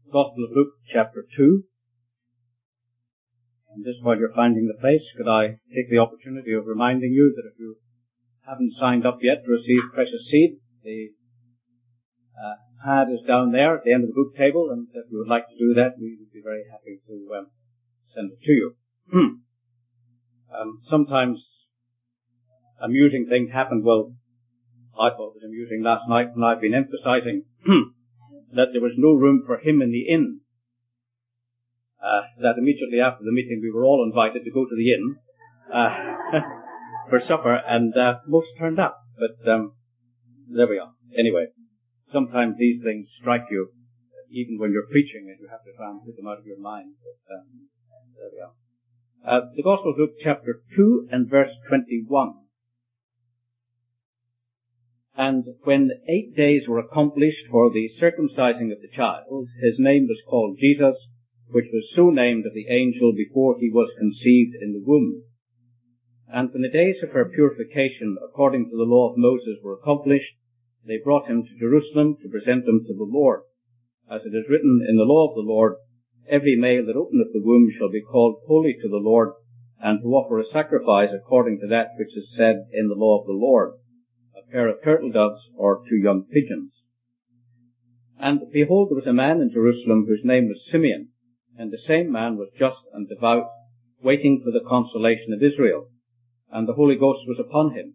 Gospel of Luke, chapter 2. And just while you're finding the place, could I take the opportunity of reminding you that if you haven't signed up yet to receive Precious Seed, the pad is down there at the end of the book table, and if you would like to do that, we would be very happy to send it to you. Sometimes amusing things happen. Well, I thought it was amusing last night when I've been emphasizing that there was no room for him in the inn. That immediately after the meeting we were all invited to go to the inn for supper, and most turned up. But there we are. Anyway, sometimes these things strike you even when you're preaching, and you have to try and put them out of your mind. But there we are. The Gospel of Luke, chapter 2 and verse 21. And when 8 days were accomplished for the circumcising of the child, his name was called Jesus, which was so named of the angel before he was conceived in the womb. And when the days of her purification, according to the law of Moses, were accomplished, they brought him to Jerusalem to present him to the Lord. As it is written in the law of the Lord, every male that openeth the womb shall be called holy to the Lord, and to offer a sacrifice according to that which is said in the law of the Lord, a pair of turtle doves or 2 young pigeons. And behold, there was a man in Jerusalem whose name was Simeon, and the same man was just and devout, waiting for the consolation of Israel. And the Holy Ghost was upon him.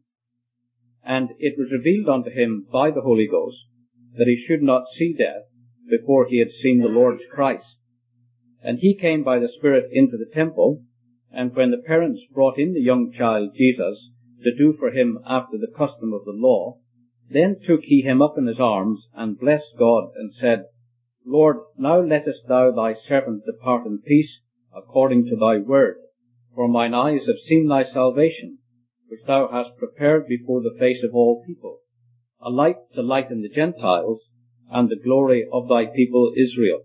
And it was revealed unto him by the Holy Ghost that he should not see death before he had seen the Lord's Christ. And he came by the Spirit into the temple, and when the parents brought in the young child Jesus to do for him after the custom of the law, then took he him up in his arms, and blessed God, and said, Lord, now lettest thou thy servant depart in peace, according to thy word. For mine eyes have seen thy salvation, which thou hast prepared before the face of all people, a light to lighten the Gentiles, and the glory of thy people Israel.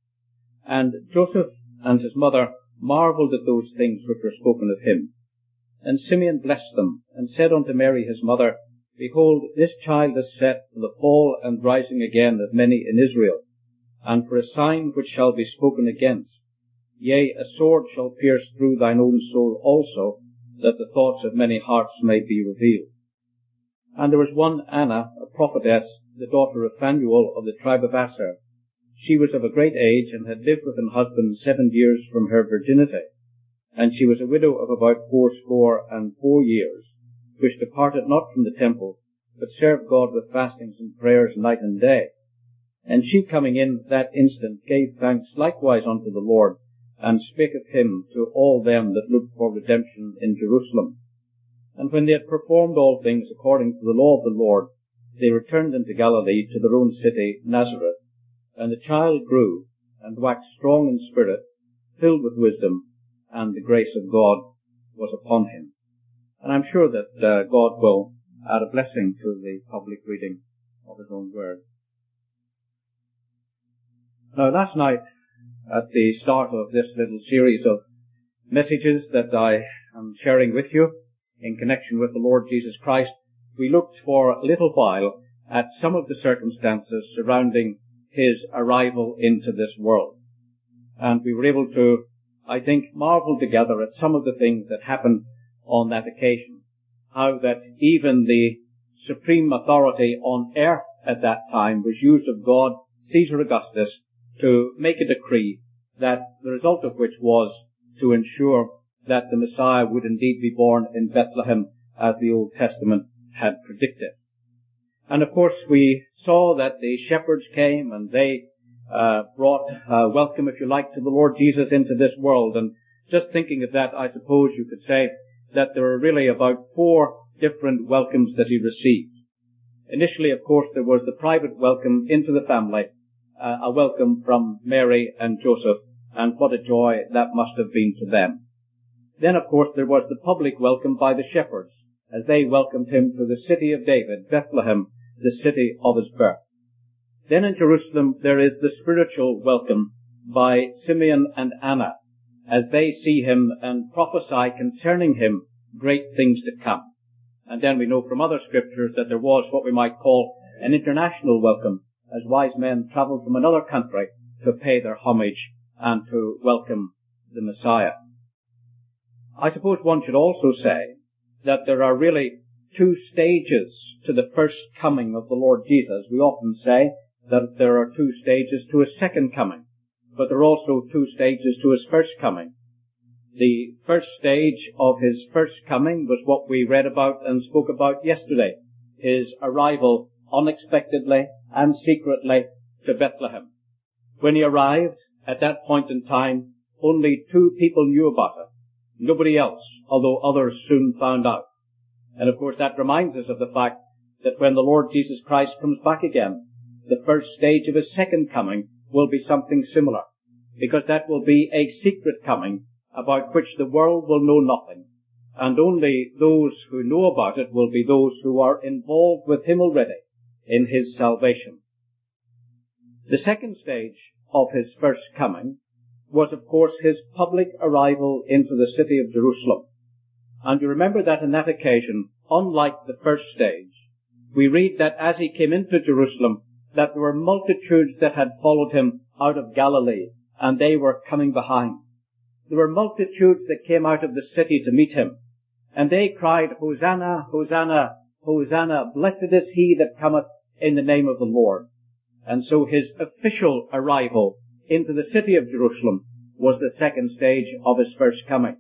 And Joseph and his mother marveled at those things which were spoken of him. And Simeon blessed them, and said unto Mary his mother, Behold, this child is set for the fall and rising again of many in Israel, and for a sign which shall be spoken against. Yea, a sword shall pierce through thine own soul also, that the thoughts of many hearts may be revealed. And there was one Anna, a prophetess, the daughter of Phanuel of the tribe of Aser. She was of a great age, and had lived with an husband 7 years from her virginity. And she was a widow of about 84 years, which departed not from the temple, but served God with fastings and prayers night and day. And she coming in that instant gave thanks likewise unto the Lord, and spake of him to all them that looked for redemption in Jerusalem. And when they had performed all things according to the law of the Lord, they returned into Galilee to their own city, Nazareth. And the child grew, and waxed strong in spirit, filled with wisdom, and the grace of God was upon him. And I'm sure that God will add a blessing to the public reading of his own word. Now, last night, at the start of this little series of messages that I am sharing with you in connection with the Lord Jesus Christ, we looked for a little while at some of the circumstances surrounding his arrival into this world. And we were able to, I think, marvel together at some of the things that happened on that occasion. How that even the supreme authority on earth at that time was used of God, Caesar Augustus, to make a decree that the result of which was to ensure that the Messiah would indeed be born in Bethlehem as the Old Testament had predicted. And of course we saw that the shepherds came and they brought welcome, if you like, to the Lord Jesus into this world. And just thinking of that, I suppose you could say that there are really about 4 different welcomes that he received. Initially, of course, there was the private welcome into the family, a welcome from Mary and Joseph, and what a joy that must have been to them. Then, of course, there was the public welcome by the shepherds, as they welcomed him to the city of David, Bethlehem, the city of his birth. Then in Jerusalem there is the spiritual welcome by Simeon and Anna, as they see him and prophesy concerning him great things to come. And then we know from other scriptures that there was what we might call an international welcome, as wise men travelled from another country to pay their homage and to welcome the Messiah. I suppose one should also say that there are really two stages to the first coming of the Lord Jesus. We often say that there are two stages to his second coming, but there are also two stages to his first coming. The first stage of his first coming was what we read about and spoke about yesterday, his arrival unexpectedly and secretly to Bethlehem. When he arrived, at that point in time, only 2 people knew about it. Nobody else, although others soon found out. And of course that reminds us of the fact that when the Lord Jesus Christ comes back again, the first stage of his second coming will be something similar, because that will be a secret coming about which the world will know nothing, and only those who know about it will be those who are involved with him already in his salvation. The second stage of his first coming was, of course, his public arrival into the city of Jerusalem. And you remember that on that occasion, unlike the first stage, we read that as he came into Jerusalem, that there were multitudes that had followed him out of Galilee, and they were coming behind. There were multitudes that came out of the city to meet him, and they cried, Hosanna, Hosanna, Hosanna, blessed is he that cometh in the name of the Lord. And so his official arrival into the city of Jerusalem was the second stage of his first coming.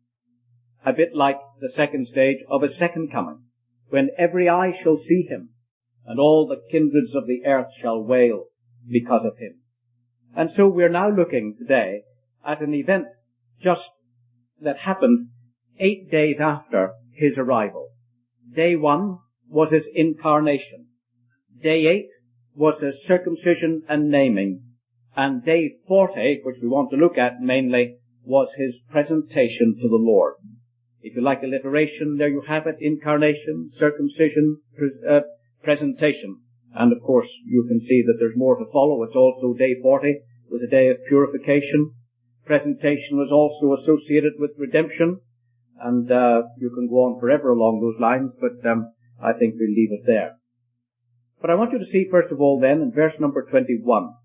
A bit like the second stage of his second coming, when every eye shall see him, and all the kindreds of the earth shall wail because of him. And so we're now looking today at an event just that happened 8 days after his arrival. Day 1 was his incarnation. Day 8 was his circumcision and naming. And day 40, which we want to look at mainly, was his presentation to the Lord. If you like alliteration, there you have it: incarnation, circumcision, presentation. And of course, you can see that there's more to follow. It's also day 40 was a day of purification. Presentation was also associated with redemption. And you can go on forever along those lines, but I think we'll leave it there. But I want you to see, first of all, then, in verse number 21,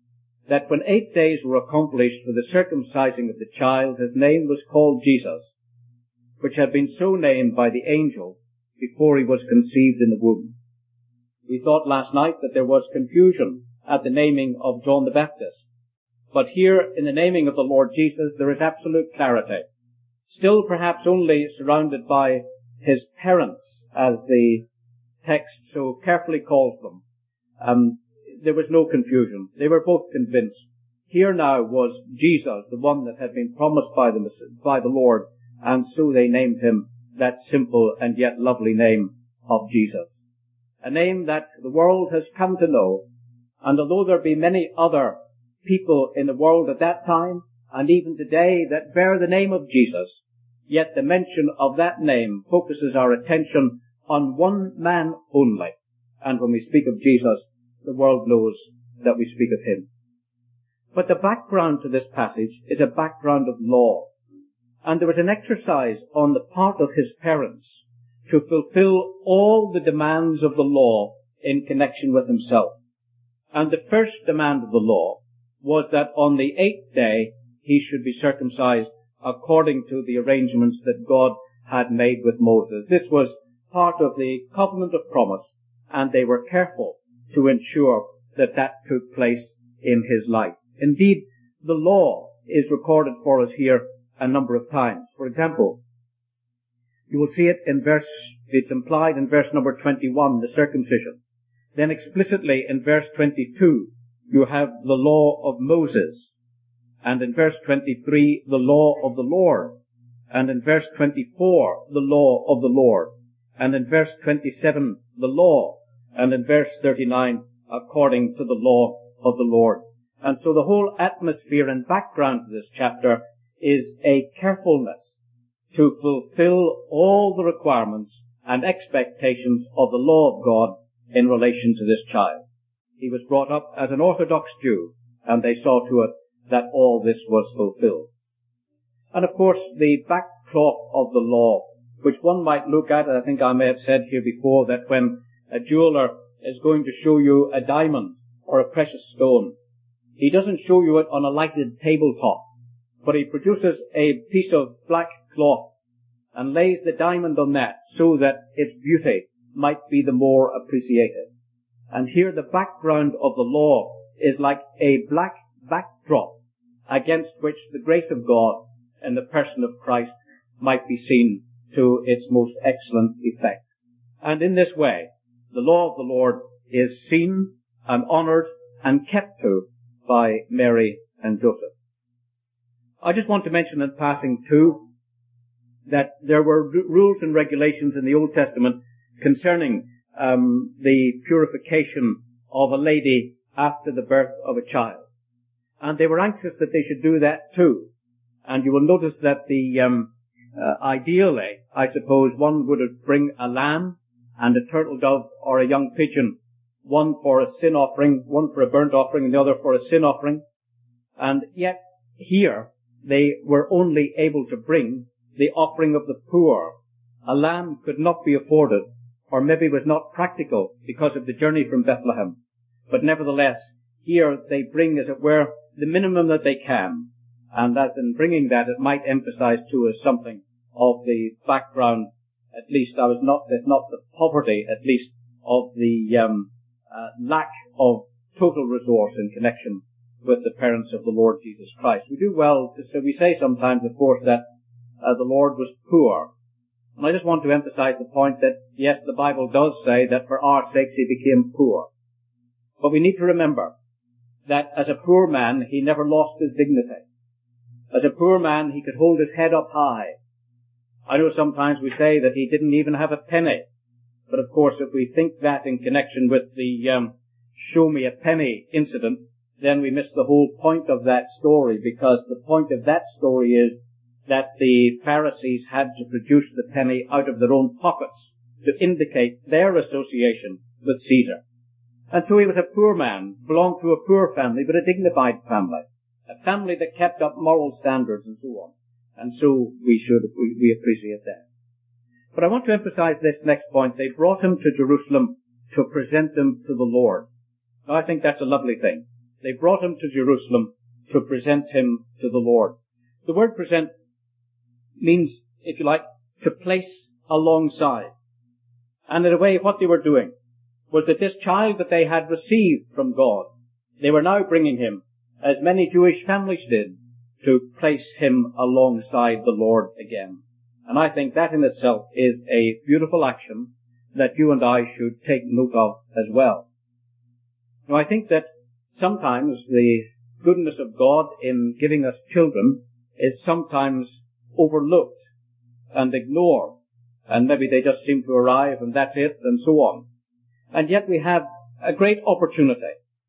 that when 8 days were accomplished for the circumcising of the child, his name was called Jesus, which had been so named by the angel before he was conceived in the womb. We thought last night that there was confusion at the naming of John the Baptist. But here, in the naming of the Lord Jesus, there is absolute clarity. Still perhaps only surrounded by his parents, as the text so carefully calls them. There was no confusion. They were both convinced. Here now was Jesus, the one that had been promised by the Lord, and so they named him that simple and yet lovely name of Jesus. A name that the world has come to know, and although there be many other people in the world at that time, and even today, that bear the name of Jesus, yet the mention of that name focuses our attention on one man only. And when we speak of Jesus, the world knows that we speak of him. But the background to this passage is a background of law. And there was an exercise on the part of his parents to fulfill all the demands of the law in connection with himself. And the first demand of the law was that on the 8th day he should be circumcised according to the arrangements that God had made with Moses. This was part of the covenant of promise, and they were careful to ensure that that took place in his life. Indeed, the law is recorded for us here a number of times. For example, you will see it it's implied in verse number 21, the circumcision. Then explicitly in verse 22, you have the law of Moses. And in verse 23, the law of the Lord. And in verse 24, the law of the Lord. And in verse 27, the law. And in verse 39, according to the law of the Lord. And so the whole atmosphere and background to this chapter is a carefulness to fulfill all the requirements and expectations of the law of God in relation to this child. He was brought up as an Orthodox Jew, and they saw to it that all this was fulfilled. And of course, the backcloth of the law, which one might look at, I think I may have said here before, that when a jeweler is going to show you a diamond or a precious stone, He doesn't show you it on a lighted tabletop, but he produces a piece of black cloth and lays the diamond on that so that its beauty might be the more appreciated. And here the background of the law is like a black backdrop against which the grace of God in the person of Christ might be seen to its most excellent effect. And in this way, the law of the Lord is seen and honoured and kept to by Mary and Joseph. I just want to mention in passing too that there were rules and regulations in the Old Testament concerning the purification of a lady after the birth of a child. And they were anxious that they should do that too. And you will notice that ideally, I suppose, one would bring a lamb and a turtle dove or a young pigeon, one for a sin offering, one for a burnt offering, and the other for a sin offering. And yet, here, they were only able to bring the offering of the poor. A lamb could not be afforded, or maybe was not practical because of the journey from Bethlehem. But nevertheless, here they bring, as it were, the minimum that they can. And as in bringing that, it might emphasize to us something of the background, at least, if not the poverty, at least, of the lack of total resource in connection with the parents of the Lord Jesus Christ. We do well to say, we say sometimes, of course, that the Lord was poor. And I just want to emphasize the point that, yes, the Bible does say that for our sakes he became poor. But we need to remember that as a poor man, he never lost his dignity. As a poor man, he could hold his head up high. I know sometimes we say that he didn't even have a penny. But of course, if we think that in connection with the show me a penny incident, then we miss the whole point of that story, because the point of that story is that the Pharisees had to produce the penny out of their own pockets to indicate their association with Caesar. And so he was a poor man, belonged to a poor family, but a dignified family, a family that kept up moral standards and so on. And so we appreciate that. But I want to emphasize this next point. They brought him to Jerusalem to present him to the Lord. Now, I think that's a lovely thing. They brought him to Jerusalem to present him to the Lord. The word present means, if you like, to place alongside. And in a way, what they were doing was that this child that they had received from God, they were now bringing him, as many Jewish families did, to place him alongside the Lord again. And I think that in itself is a beautiful action that you and I should take note of as well. Now, I think that sometimes the goodness of God in giving us children is sometimes overlooked and ignored, and maybe they just seem to arrive and that's it and so on. And yet we have a great opportunity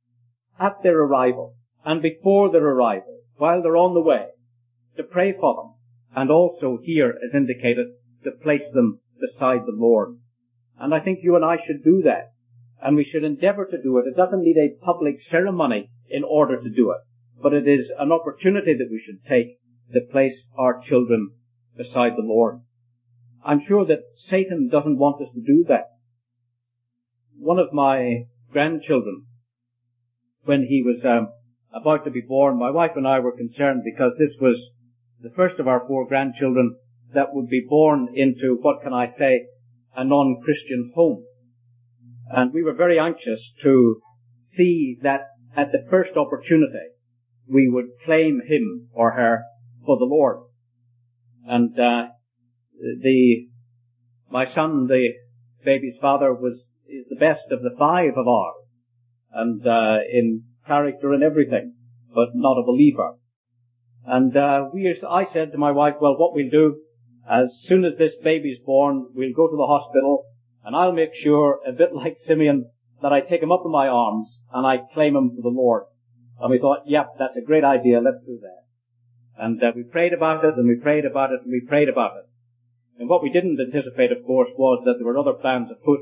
at their arrival and before their arrival, while they're on the way, to pray for them, and also here, as indicated, to place them beside the Lord. And I think you and I should do that, and we should endeavour to do it. It doesn't need a public ceremony in order to do it, but it is an opportunity that we should take to place our children beside the Lord. I'm sure that Satan doesn't want us to do that. One of my grandchildren, when he was about to be born, my wife and I were concerned because this was the first of our 4 grandchildren that would be born into, what can I say, a non-Christian home. And we were very anxious to see that at the first opportunity we would claim him or her for the Lord. And my son, the baby's father, is the best of the 5 of ours, and in character and everything, but not a believer. And I said to my wife, well, what we'll do, as soon as this baby's born, we'll go to the hospital, and I'll make sure, a bit like Simeon, that I take him up in my arms and I claim him for the Lord. And we thought, yep, that's a great idea, let's do that. And we prayed about it, and we prayed about it, and we prayed about it. And what we didn't anticipate, of course, was that there were other plans afoot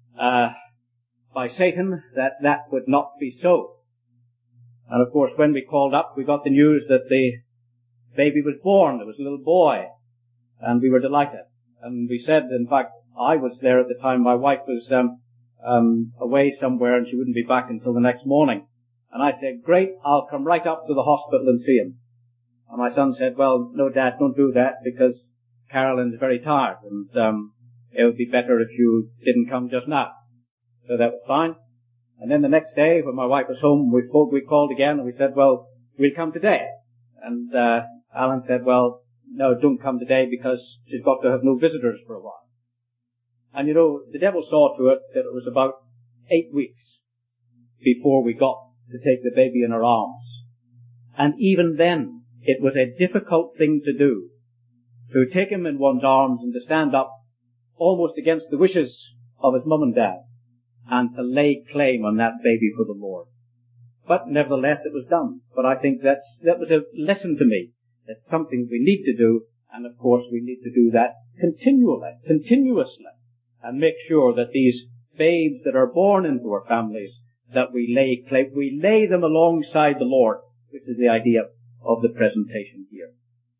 by Satan, that would not be so. And of course, when we called up, we got the news that the baby was born. It was a little boy. And we were delighted. And we said, in fact, I was there at the time. My wife was away somewhere, and she wouldn't be back until the next morning. And I said, great, I'll come right up to the hospital and see him. And my son said, well, no, Dad, don't do that because Carolyn's very tired and it would be better if you didn't come just now. So that was fine. And then the next day when my wife was home, we called again and we said, well, we'll come today. And Alan said, well, no, don't come today because she's got to have no visitors for a while. And you know, the devil saw to it that it was about 8 weeks before we got to take the baby in our arms. And even then, it was a difficult thing to do, to take him in one's arms and to stand up almost against the wishes of his mum and dad and to lay claim on that baby for the Lord. But nevertheless, it was done. But I think that was a lesson to me. That's something we need to do, and of course we need to do that continuously, and make sure that these babes that are born into our families, that we lay them alongside the Lord, which is the idea of the presentation here.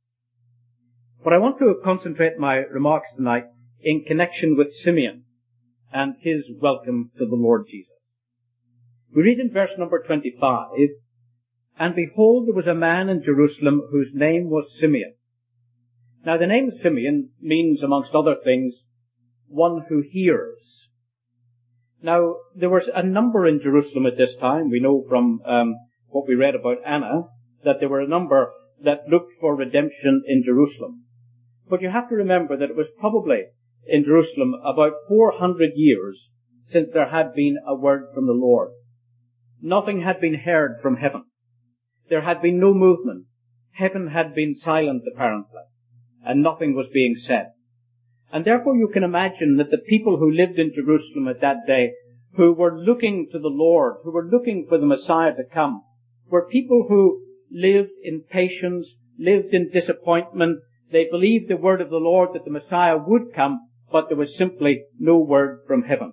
But I want to concentrate my remarks tonight in connection with Simeon and his welcome to the Lord Jesus. We read in verse number 25, and behold, there was a man in Jerusalem whose name was Simeon. Now the name Simeon means, amongst other things, one who hears. Now, there was a number in Jerusalem at this time. We know from what we read about Anna that there were a number that looked for redemption in Jerusalem. But you have to remember that it was probably in Jerusalem about 400 years since there had been a word from the Lord. Nothing had been heard from heaven. There had been no movement. Heaven had been silent, apparently, and nothing was being said. And therefore you can imagine that the people who lived in Jerusalem at that day, who were looking to the Lord, who were looking for the Messiah to come, were people who lived in patience, lived in disappointment. They believed the word of the Lord that the Messiah would come, but there was simply no word from heaven.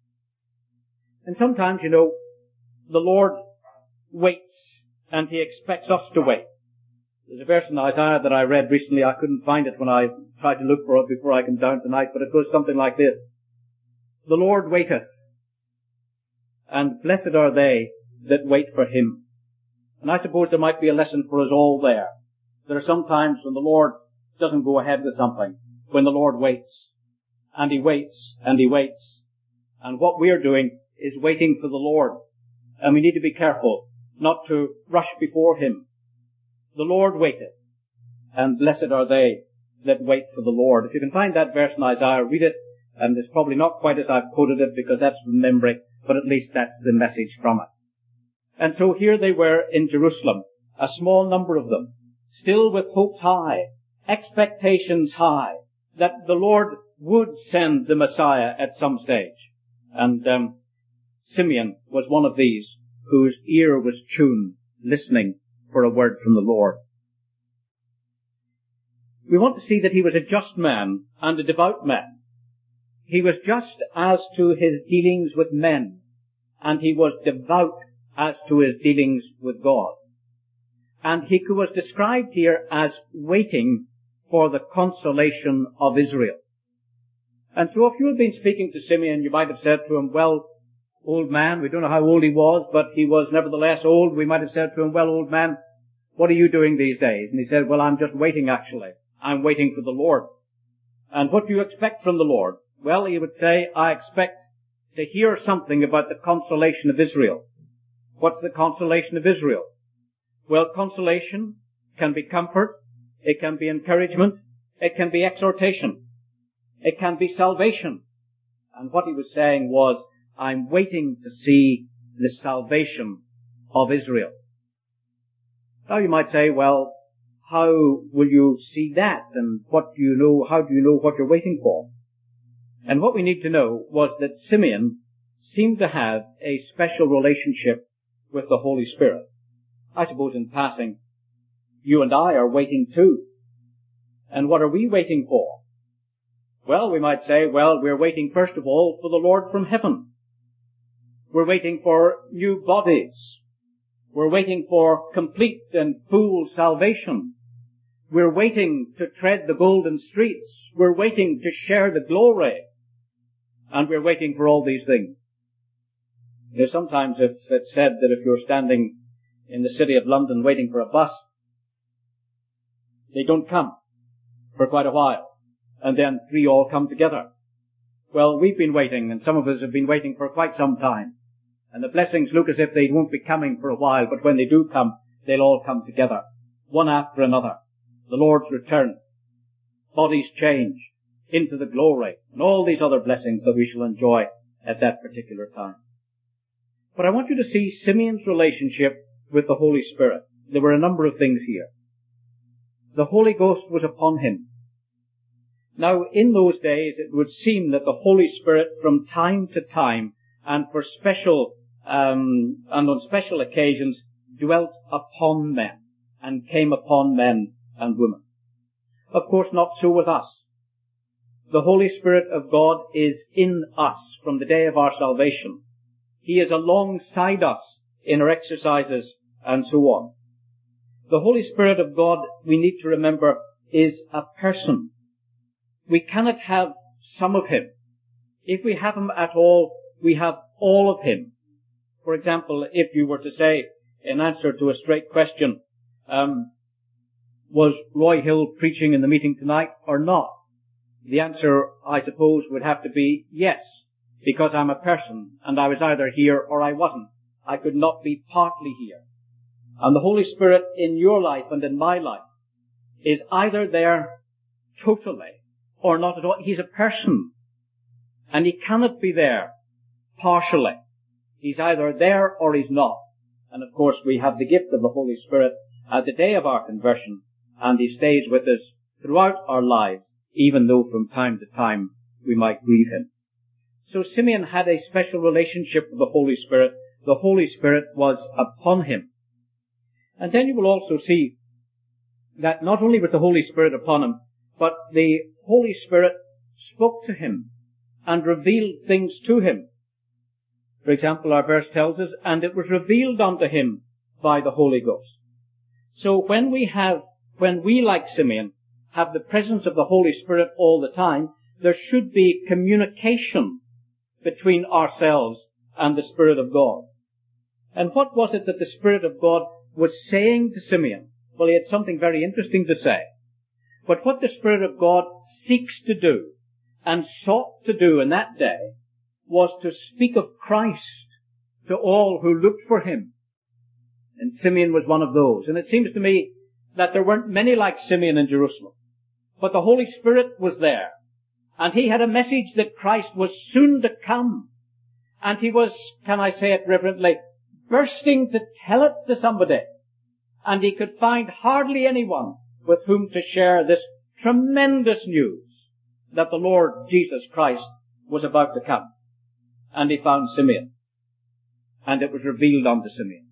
And sometimes, you know, the Lord waits, and He expects us to wait. There's a verse in Isaiah that I read recently. I couldn't find it when I tried to look for it before I came down tonight, but it goes something like this. The Lord waiteth, and blessed are they that wait for Him. And I suppose there might be a lesson for us all there. There are some times when the Lord doesn't go ahead with something, when the Lord waits, and He waits, and He waits. And what we're doing is waiting for the Lord. And we need to be careful not to rush before Him. The Lord waiteth, and blessed are they that wait for the Lord. If you can find that verse in Isaiah, read it, and it's probably not quite as I've quoted it because that's from memory, but at least that's the message from it. And so here they were in Jerusalem, a small number of them, still with hopes high, expectations high, that the Lord would send the Messiah at some stage. And Simeon was one of these whose ear was tuned, listening for a word from the Lord. We want to see that he was a just man and a devout man. He was just as to his dealings with men, and he was devout as to his dealings with God. And he was described here as waiting for the consolation of Israel. And so if you had been speaking to Simeon, you might have said to him, well, old man, we don't know how old he was, but he was nevertheless old. We might have said to him, well, old man, what are you doing these days? And he said, well, I'm just waiting actually. I'm waiting for the Lord. And what do you expect from the Lord? Well, he would say, I expect to hear something about the consolation of Israel. What's the consolation of Israel? Well, consolation can be comfort, it can be encouragement, it can be exhortation, it can be salvation. And what he was saying was, I'm waiting to see the salvation of Israel. Now you might say, well, how will you see that? And what do you know, how do you know what you're waiting for? And what we need to know was that Simeon seemed to have a special relationship with the Holy Spirit. I suppose in passing, you and I are waiting too. And what are we waiting for? Well, we might say, well, we're waiting first of all for the Lord from heaven. We're waiting for new bodies. We're waiting for complete and full salvation. We're waiting to tread the golden streets. We're waiting to share the glory. And we're waiting for all these things. Sometimes it's said that if you're standing in the city of London waiting for a bus, they don't come for quite a while, and then three all come together. Well, we've been waiting, and some of us have been waiting for quite some time, and the blessings look as if they won't be coming for a while, but when they do come, they'll all come together, one after another. The Lord's return, bodies changed into the glory, and all these other blessings that we shall enjoy at that particular time. But I want you to see Simeon's relationship with the Holy Spirit. There were a number of things here. The Holy Ghost was upon him. Now, in those days, it would seem that the Holy Spirit, from time to time, and for special, and on special occasions, dwelt upon men, and came upon men and women. Of course, not so with us. The Holy Spirit of God is in us from the day of our salvation. He is alongside us in our exercises and so on. The Holy Spirit of God, we need to remember, is a person. We cannot have some of him. If we have him at all, we have all of him. For example, if you were to say, in answer to a straight question, was Roy Hill preaching in the meeting tonight or not? The answer, I suppose, would have to be yes, because I'm a person, and I was either here or I wasn't. I could not be partly here. And the Holy Spirit in your life and in my life is either there totally or not at all. He's a person, and he cannot be there partially. He's either there or he's not. And of course, we have the gift of the Holy Spirit at the day of our conversion, and he stays with us throughout our lives, even though from time to time we might grieve him. So Simeon had a special relationship with the Holy Spirit. The Holy Spirit was upon him. And then you will also see that not only was the Holy Spirit upon him, but the Holy Spirit spoke to him and revealed things to him. For example, our verse tells us, and it was revealed unto him by the Holy Ghost. So when we, like Simeon, have the presence of the Holy Spirit all the time, there should be communication between ourselves and the Spirit of God. And what was it that the Spirit of God was saying to Simeon? Well, he had something very interesting to say. But what the Spirit of God seeks to do and sought to do in that day was to speak of Christ to all who looked for him. And Simeon was one of those. And it seems to me that there weren't many like Simeon in Jerusalem. But the Holy Spirit was there. And he had a message that Christ was soon to come. And he was, can I say it reverently, bursting to tell it to somebody. And he could find hardly anyone with whom to share this tremendous news that the Lord Jesus Christ was about to come. And he found Simeon. And it was revealed unto Simeon.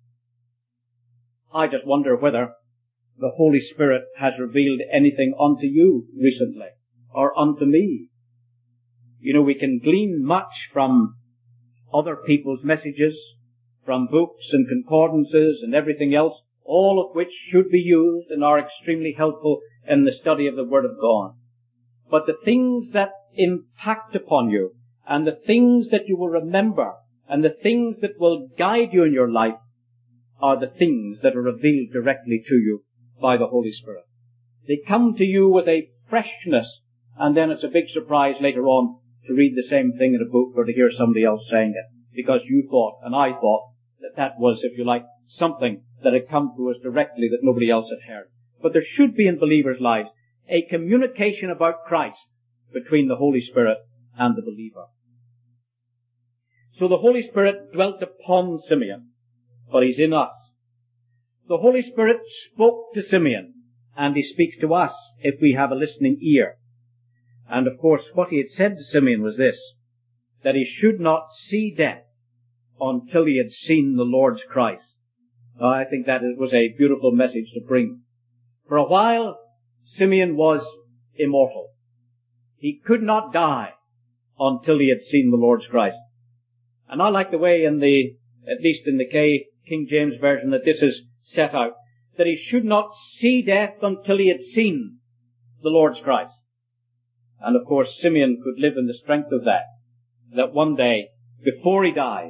I just wonder whether the Holy Spirit has revealed anything unto you recently, or unto me. You know, we can glean much from other people's messages, from books and concordances and everything else, all of which should be used and are extremely helpful in the study of the Word of God. But the things that impact upon you, and the things that you will remember, and the things that will guide you in your life, are the things that are revealed directly to you by the Holy Spirit. They come to you with a freshness, and then it's a big surprise later on to read the same thing in a book or to hear somebody else saying it, because you thought, and I thought, that was, if you like, something that had come to us directly that nobody else had heard. But there should be in believers' lives a communication about Christ between the Holy Spirit and the believer. So the Holy Spirit dwelt upon Simeon, but he's in us. The Holy Spirit spoke to Simeon, and he speaks to us if we have a listening ear. And of course, what he had said to Simeon was this, that he should not see death until he had seen the Lord's Christ. I think that it was a beautiful message to bring. For a while, Simeon was immortal. He could not die until he had seen the Lord's Christ. And I like the way at least in the King James Version, that this is set out, that he should not see death until he had seen the Lord's Christ. And of course, Simeon could live in the strength of that one day, before he died,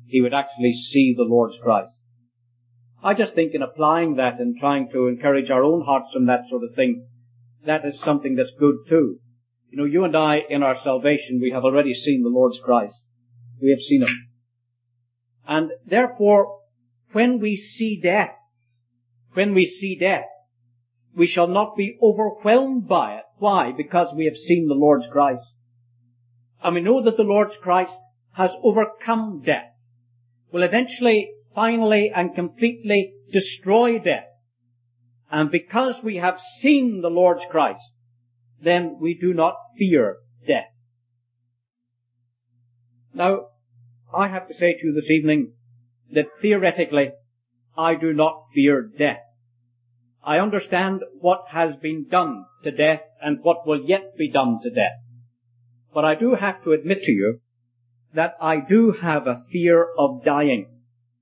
he would actually see the Lord's Christ. I just think in applying that and trying to encourage our own hearts from that sort of thing, that is something that's good too. You know, you and I, in our salvation, we have already seen the Lord's Christ. We have seen Him. And therefore, when we see death, we shall not be overwhelmed by it. Why? Because we have seen the Lord's Christ. And we know that the Lord's Christ has overcome death, will eventually, finally and completely destroy death. And because we have seen the Lord's Christ, then we do not fear death. Now, I have to say to you this evening that theoretically, I do not fear death. I understand what has been done to death and what will yet be done to death. But I do have to admit to you that I do have a fear of dying.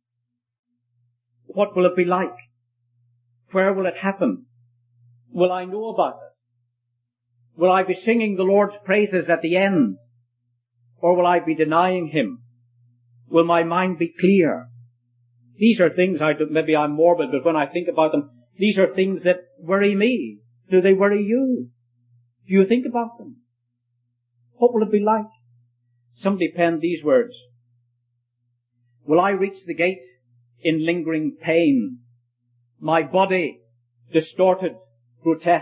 What will it be like? Where will it happen? Will I know about it? Will I be singing the Lord's praises at the end? Or will I be denying Him? Will my mind be clear? These are things maybe I'm morbid, but when I think about them, these are things that worry me. Do they worry you? Do you think about them? What will it be like? Somebody penned these words. Will I reach the gate in lingering pain, my body distorted, grotesque?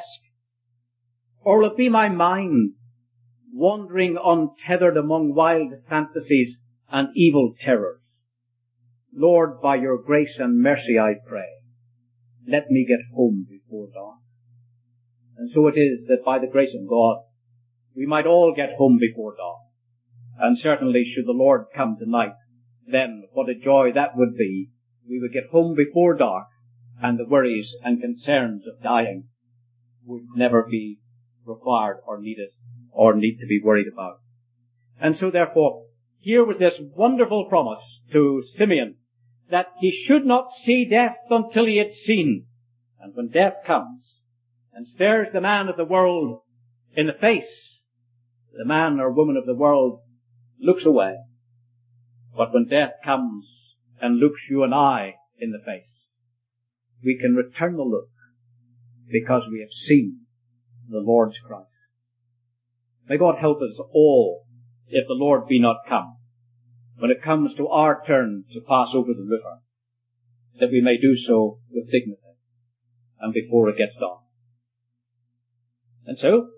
Or will it be my mind wandering untethered among wild fantasies and evil terrors? Lord, by your grace and mercy I pray, let me get home before dawn. And so it is that by the grace of God, we might all get home before dawn. And certainly should the Lord come tonight, then what a joy that would be. We would get home before dark, and the worries and concerns of dying would never be required or needed or need to be worried about. And so therefore, here was this wonderful promise to Simeon that he should not see death until he had seen. And when death comes and stares the man of the world in the face, the man or woman of the world looks away. But when death comes and looks you and I in the face, we can return the look because we have seen the Lord's Christ. May God help us all, if the Lord be not come, when it comes to our turn to pass over the river, that we may do so with dignity and before it gets dark. And so,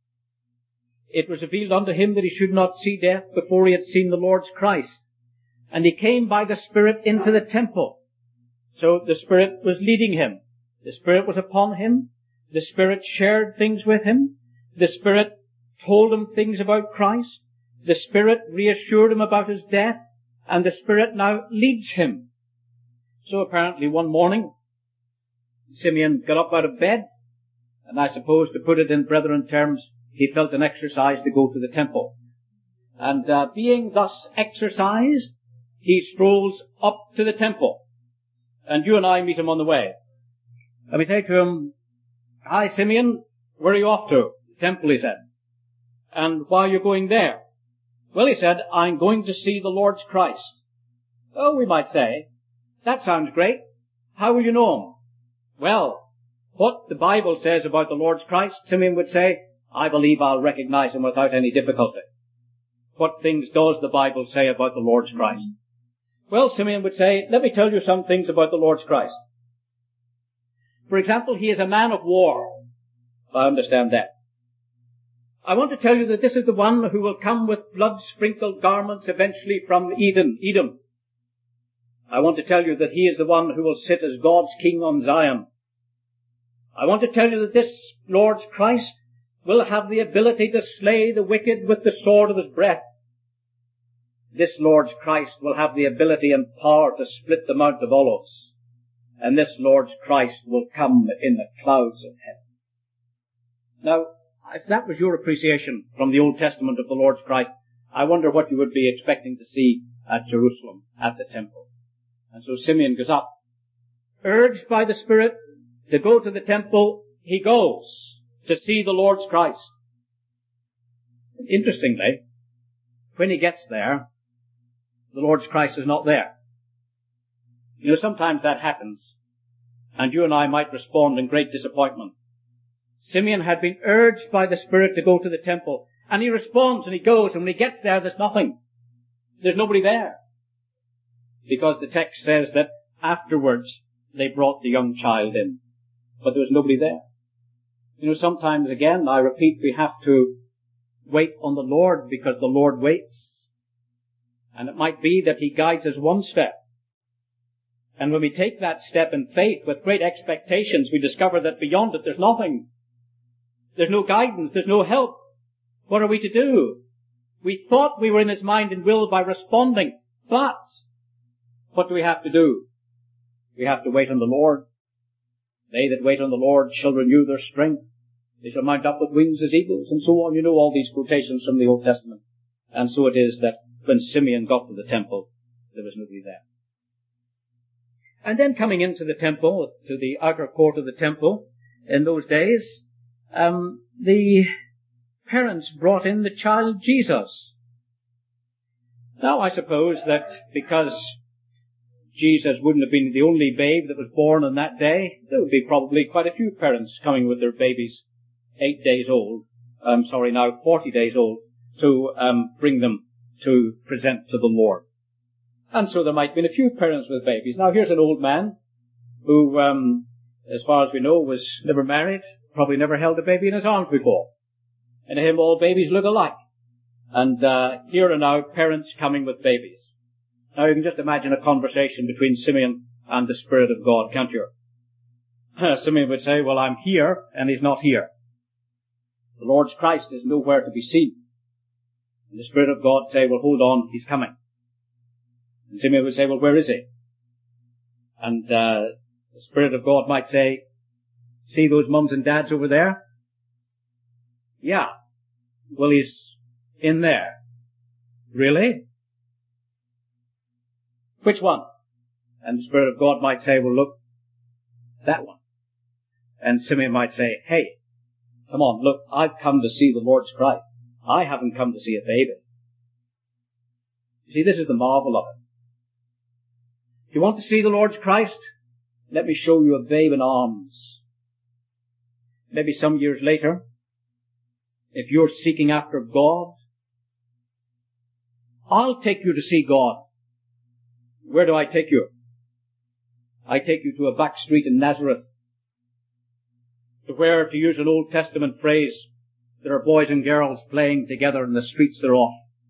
it was revealed unto him that he should not see death before he had seen the Lord's Christ. And he came by the Spirit into the temple. So the Spirit was leading him. The Spirit was upon him. The Spirit shared things with him. The Spirit told him things about Christ. The Spirit reassured him about his death. And the Spirit now leads him. So apparently one morning, Simeon got up out of bed, and I suppose to put it in brethren terms, he felt an exercise to go to the temple. And being thus exercised, he strolls up to the temple. And you and I meet him on the way. And we say to him, "Hi, Simeon, where are you off to?" "The temple," he said. "And why are you going there?" "Well," he said, "I'm going to see the Lord's Christ." "Oh," we might say, "that sounds great. How will you know him?" "Well, what the Bible says about the Lord's Christ," Simeon would say, "I believe I'll recognize him without any difficulty." What things does the Bible say about the Lord's Christ? Well, Simeon would say, "Let me tell you some things about the Lord's Christ. For example, he is a man of war." I understand that. "I want to tell you that this is the one who will come with blood-sprinkled garments eventually from Edom. I want to tell you that he is the one who will sit as God's king on Zion. I want to tell you that this Lord's Christ will have the ability to slay the wicked with the sword of his breath. This Lord's Christ will have the ability and power to split the Mount of Olives. And this Lord's Christ will come in the clouds of heaven." Now, if that was your appreciation from the Old Testament of the Lord's Christ, I wonder what you would be expecting to see at Jerusalem, at the temple. And so Simeon goes up. Urged by the Spirit to go to the temple, he goes to see the Lord's Christ. Interestingly, when he gets there, The Lord's Christ is not there. You know, sometimes that happens, and you and I might respond in great disappointment. Simeon had been urged by the Spirit to go to the temple, and he responds and he goes, and when he gets there, there's nothing. There's nobody there. Because the text says that afterwards they brought the young child in, but there was nobody there. You know, sometimes again, I repeat, we have to wait on the Lord because the Lord waits. And it might be that He guides us one step. And when we take that step in faith with great expectations, we discover that beyond it there's nothing. There's no guidance, there's no help. What are we to do? We thought we were in His mind and will by responding, but what do we have to do? We have to wait on the Lord. They that wait on the Lord shall renew their strength. They shall mount up with wings as eagles, and so on. You know all these quotations from the Old Testament. And so it is that when Simeon got to the temple, there was nobody there. And then coming into the temple, to the outer court of the temple, in those days, the parents brought in the child Jesus. Now I suppose that because Jesus wouldn't have been the only babe that was born on that day, there would be probably quite a few parents coming with their babies 8 days old, 40 days old, to bring them to present to the Lord. And so there might have been a few parents with babies. Now here's an old man who, as far as we know, was never married, probably never held a baby in his arms before. And to him all babies look alike. And here are now parents coming with babies. Now you can just imagine a conversation between Simeon and the Spirit of God, can't you? Simeon would say, well, I'm here, and He's not here. The Lord's Christ is nowhere to be seen. And the Spirit of God would say, well, hold on, He's coming. And Simeon would say, well, where is He? And the Spirit of God might say, see those mums and dads over there? Yeah. Well, He's in there. Really? Which one? And the Spirit of God might say, well, look, that one. And Simeon might say, hey, come on, look, I've come to see the Lord's Christ. I haven't come to see a baby. You see, this is the marvel of it. If you want to see the Lord's Christ, let me show you a babe in arms. Maybe some years later, if you're seeking after God, I'll take you to see God. Where do I take you? I take you to a back street in Nazareth, to where, to use an Old Testament phrase, there are boys and girls playing together and the streets thereof.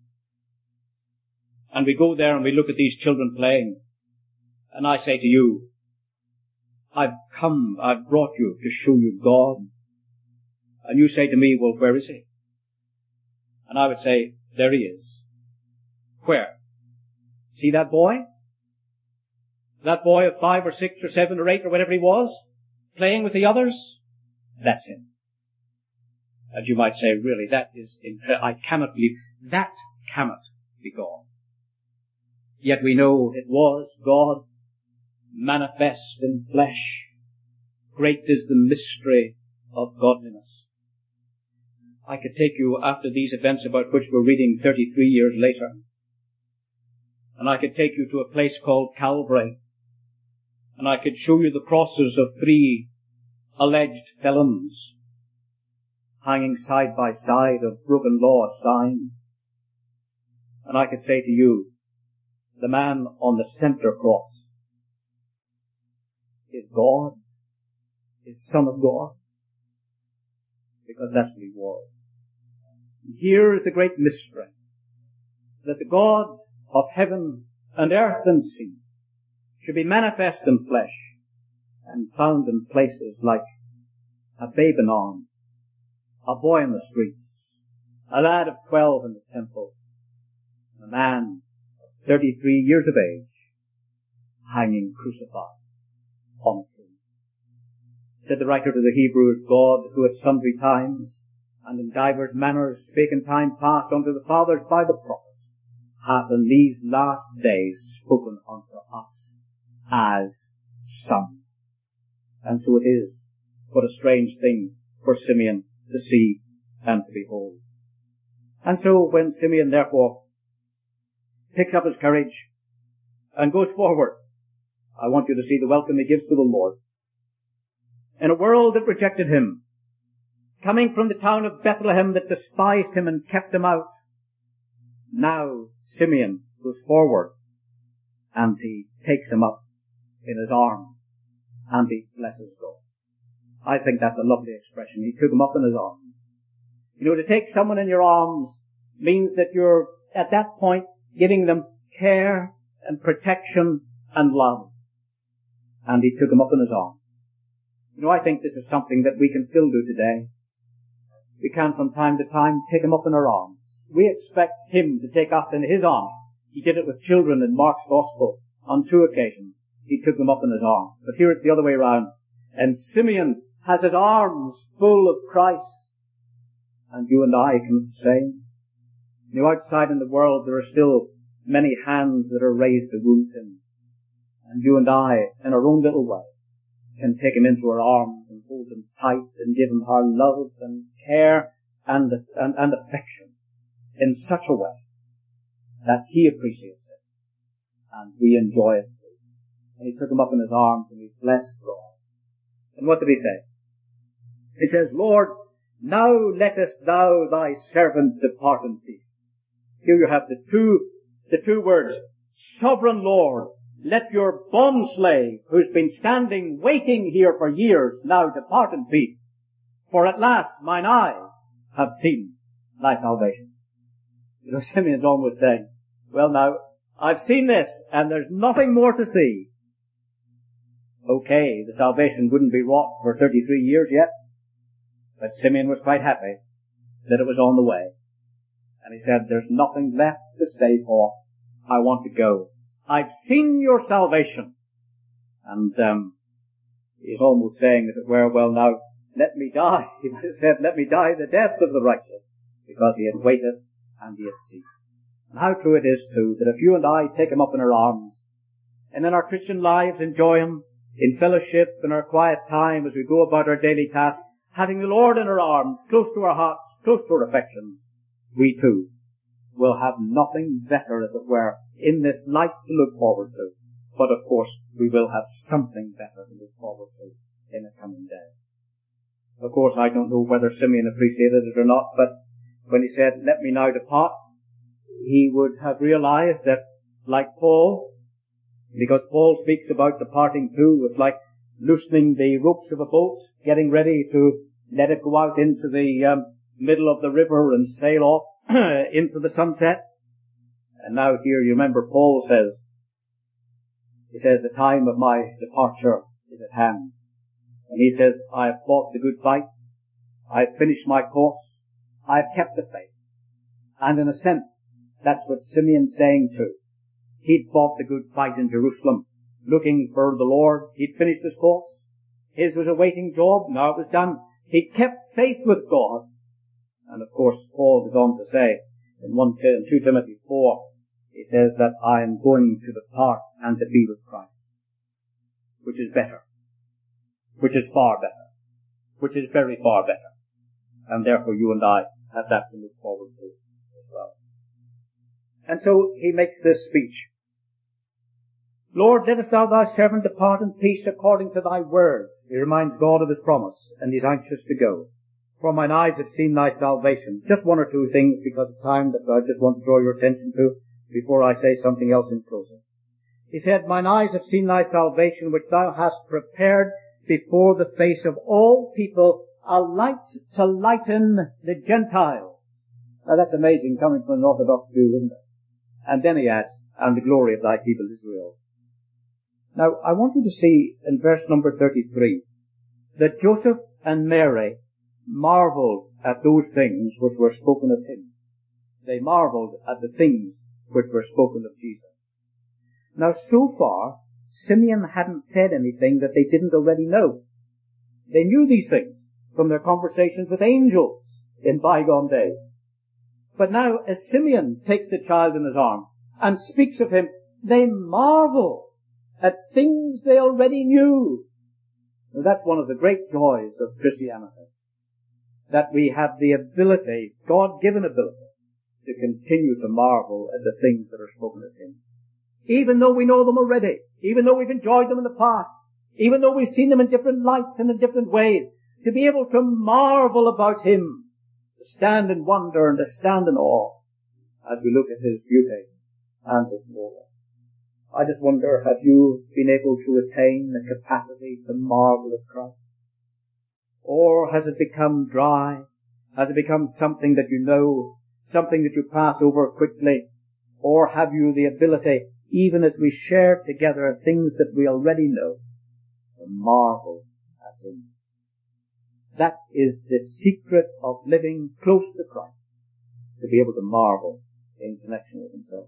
And we go there and we look at these children playing. And I say to you, I've brought you to show you God. And you say to me, well, where is He? And I would say, there He is. Where? See that boy? That boy of 5 or 6 or 7 or 8 or whatever he was, playing with the others? That's Him. And you might say, really, that is incredible. I cannot believe that cannot be God. Yet we know it was God manifest in flesh. Great is the mystery of godliness. I could take you after these events about which we're reading 33 years later, and I could take you to a place called Calvary, and I could show you the crosses of 3 alleged felons hanging side by side, of broken law a sign. And I could say to you, the man on the center cross is God, is Son of God, because that's what He was. And here is the great mystery, that the God of heaven and earth and sea should be manifest in flesh and found in places like a babe in arms, a boy in the streets, a lad of 12 in the temple, and a man of 33 years of age hanging crucified on a tree. Said the writer to the Hebrews, God, who at sundry times and in divers manners spake in time past unto the fathers by the prophets, hath in these last days spoken unto us as Son. And so it is. What a strange thing for Simeon to see and to behold. And so when Simeon therefore picks up his courage, and goes forward. I want you to see the welcome he gives to the Lord. In a world that rejected him, coming from the town of Bethlehem that despised him and kept him out, now Simeon goes forward and he takes him up in his arms and he blesses God. I think that's a lovely expression. He took him up in his arms. You know, to take someone in your arms means that you're at that point giving them care and protection and love. And he took him up in his arms. You know, I think this is something that we can still do today. We can from time to time take him up in our arms. We expect him to take us in his arms. He did it with children in Mark's Gospel on 2 occasions. He took them up in his arms. But here it's the other way around. And Simeon has his arms full of Christ. And you and I can say, you know, outside in the world there are still many hands that are raised to wound him. And you and I, in our own little way, can take him into our arms and hold him tight and give him our love and care and affection in such a way that he appreciates it and we enjoy it too. And he took him up in his arms and he blessed God. And what did he say? He says, Lord, now lettest thou thy servant depart in peace. Here you have the two words, Sovereign Lord, let your bondslave, who's been standing waiting here for years, now depart in peace. For at last mine eyes have seen thy salvation. You know, Simeon's almost saying, well now, I've seen this, and there's nothing more to see. Okay, the salvation wouldn't be wrought for 33 years yet, but Simeon was quite happy that it was on the way. And he said, there's nothing left to stay for. I want to go. I've seen your salvation. And he's almost saying, as it were, well now, let me die. He might have said, let me die the death of the righteous, because he had waited and he had seen. And how true it is too, that if you and I take him up in our arms, and in our Christian lives enjoy him, in fellowship, in our quiet time as we go about our daily task, having the Lord in our arms, close to our hearts, close to our affections, we too will have nothing better, as it were, in this life to look forward to. But of course, we will have something better to look forward to in a coming day. Of course, I don't know whether Simeon appreciated it or not, but when he said, let me now depart, he would have realized that, like Paul, because Paul speaks about departing too, it's like loosening the ropes of a boat, getting ready to let it go out into the middle of the river and sail off into the sunset. And now here you remember Paul says, he says, the time of my departure is at hand. And he says, I have fought the good fight. I have finished my course. I have kept the faith. And in a sense, that's what Simeon's saying too. He'd fought the good fight in Jerusalem, looking for the Lord. He'd finished his course. His was a waiting job. Now it was done. He kept faith with God. And of course, Paul goes on to say, in 2 Timothy 4, he says that I am going to depart and to be with Christ. Which is better. Which is far better. Which is very far better. And therefore you and I have that to look forward to as well. And so he makes this speech. Lord, lettest thou thy servant depart in peace according to thy word. He reminds God of his promise, and he's anxious to go. For mine eyes have seen thy salvation. Just one or two things because of time that I just want to draw your attention to before I say something else in closing. He said, mine eyes have seen thy salvation, which thou hast prepared before the face of all people, a light to lighten the Gentiles. Now that's amazing coming from an Orthodox Jew, isn't it? And then he adds, and the glory of thy people Israel. Now I want you to see in verse number 33 that Joseph and Mary marveled at those things which were spoken of him. They marveled at the things which were spoken of Jesus. Now so far, Simeon hadn't said anything that they didn't already know. They knew these things from their conversations with angels in bygone days. But now, as Simeon takes the child in his arms and speaks of him, they marvel at things they already knew. Now, that's one of the great joys of Christianity. That we have the ability, God-given ability, to continue to marvel at the things that are spoken of him. Even though we know them already, even though we've enjoyed them in the past, even though we've seen them in different lights and in different ways, to be able to marvel about him, to stand in wonder and to stand in awe as we look at his beauty and his glory. I just wonder, have you been able to attain the capacity to marvel at Christ? Or has it become dry? Has it become something that you know, something that you pass over quickly? Or have you the ability, even as we share together things that we already know, to marvel at him? That is the secret of living close to Christ, to be able to marvel in connection with himself.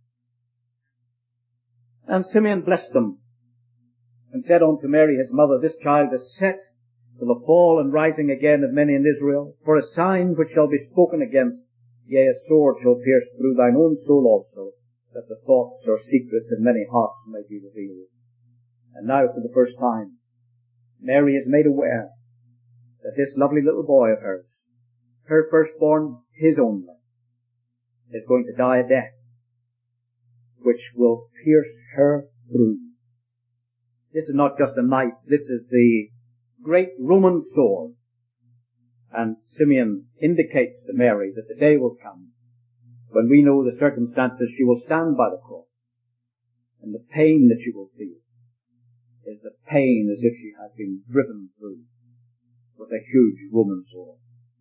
And Simeon blessed them, and said unto Mary his mother, This child is set for the fall and rising again of many in Israel, for a sign which shall be spoken against, yea, a sword shall pierce through thine own soul also, that the thoughts or secrets of many hearts may be revealed. And now for the first time, Mary is made aware that this lovely little boy of hers, her firstborn, his only, is going to die a death which will pierce her through. This is not just a knife, this is the great Roman sword. And Simeon indicates to Mary that the day will come when we know the circumstances, she will stand by the cross, and the pain that she will feel is the pain as if she had been driven through with a huge Roman sword.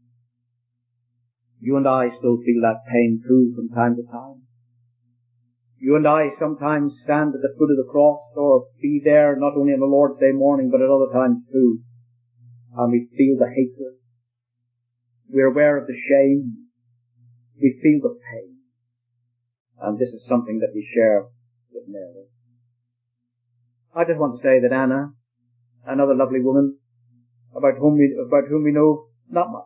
You and I still feel that pain too from time to time. You and I sometimes stand at the foot of the cross, or be there not only on the Lord's Day morning, but at other times too, and we feel the hatred. We're aware of the shame. We feel the pain. And this is something that we share with Mary. I just want to say that Anna, another lovely woman, about whom we know not much,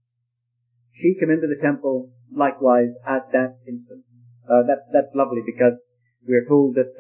she came into the temple likewise at that instant. That's lovely, because we are told that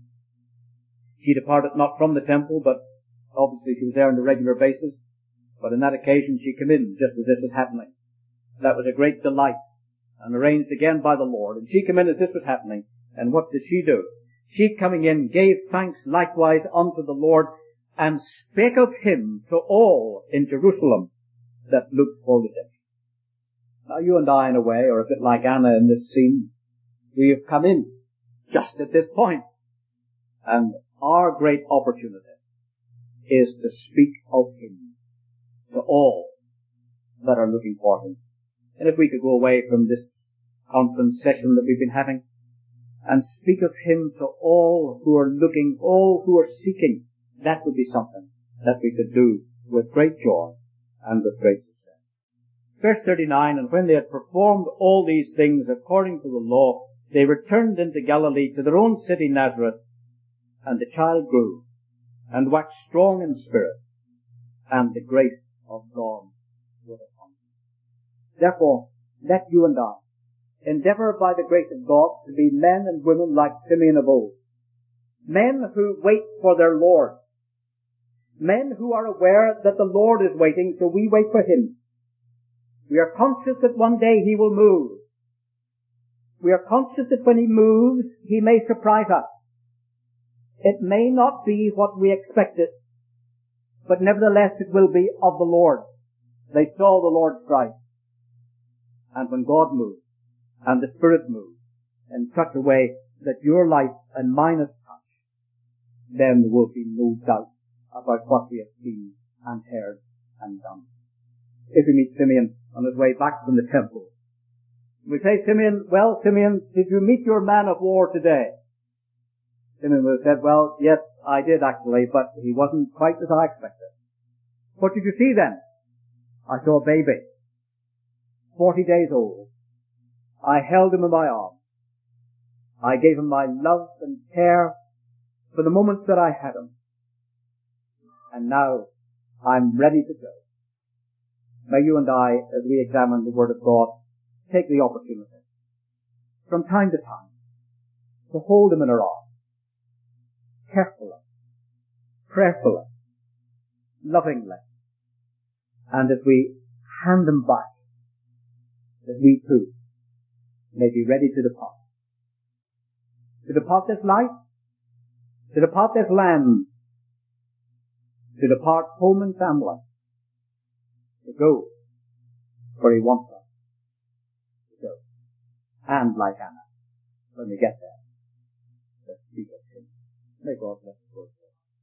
she departed not from the temple, but obviously she was there on a regular basis. But on that occasion she came in just as this was happening. That was a great delight, and arranged again by the Lord. And she came in as this was happening. And what did she do? She, coming in, gave thanks likewise unto the Lord, and spake of him to all in Jerusalem that looked for redemption. Now you and I, in a way, are a bit like Anna in this scene. We have come in just at this point. And our great opportunity is to speak of him to all that are looking for him. And if we could go away from this conference session that we've been having and speak of him to all who are looking, all who are seeking, that would be something that we could do with great joy and with great success. Verse 39, And when they had performed all these things according to the law, they returned into Galilee to their own city Nazareth, and the child grew, and waxed strong in spirit, and the grace of God was upon him. Therefore, let you and I endeavour by the grace of God to be men and women like Simeon of old, men who wait for their Lord, men who are aware that the Lord is waiting, so we wait for him. We are conscious that one day he will move. We are conscious that when he moves, he may surprise us. It may not be what we expected, but nevertheless it will be of the Lord. They saw the Lord's Christ. And when God moves, and the Spirit moves, in such a way that your life and mine is touched, then there will be no doubt about what we have seen and heard and done. If we meet Simeon on his way back from the temple, we say, Simeon, well, Simeon, did you meet your man of war today? Simeon would have said, well, yes, I did actually, but he wasn't quite as I expected. What did you see then? I saw a baby, 40 days old. I held him in my arms. I gave him my love and care for the moments that I had him. And now I'm ready to go. May you and I, as we examine the Word of God, take the opportunity from time to time to hold him in our arms, carefully, prayerfully, lovingly, and as we hand him back, that we too may be ready to depart. To depart this life, to depart this land, to depart home and family, to go where he wants us to go. And like Anna, when we get there, let's speak of him. May God bless the word.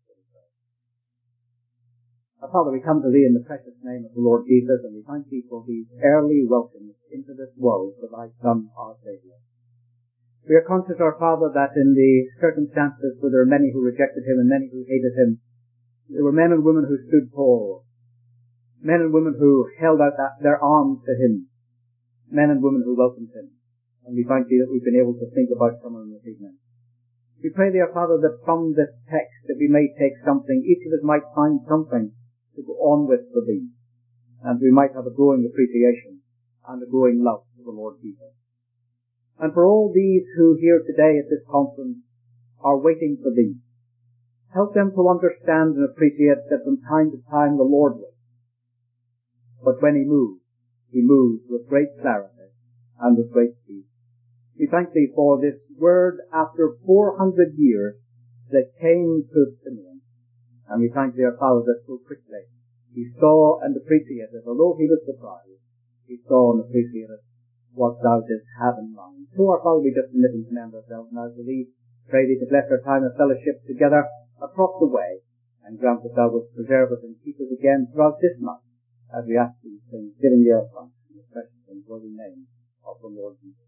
Our Father, we come to Thee in the precious name of the Lord Jesus, and we thank Thee for These early welcomes into this world for Thy Son, our Saviour. We are conscious, our Father, that in the circumstances where there are many who rejected Him and many who hated Him, there were men and women who stood tall, men and women who held out their arms to Him, men and women who welcomed Him. And we thank Thee that we've been able to think about some of them this evening. We pray Thee, our Father, that from this text that we may take something, each of us might find something to go on with for Thee, and we might have a growing appreciation and a growing love for the Lord Jesus. And for all these who here today at this conference are waiting for Thee, help them to understand and appreciate that from time to time the Lord waits. But when He moves with great clarity and with great speed. We thank Thee for this word after 400 years that came to Simeon. And we thank Thee, our Father, that so quickly he saw and appreciated, although he was surprised, he saw and appreciated what Thou didst have in mind. So, our Father, we just commit and commend ourselves now to Thee. Pray Thee to bless our time of fellowship together across the way, and grant that Thou wilt preserve us and keep us again throughout this night, as we ask these things, giving Thee our thanks in the precious and worthy name of the Lord Jesus.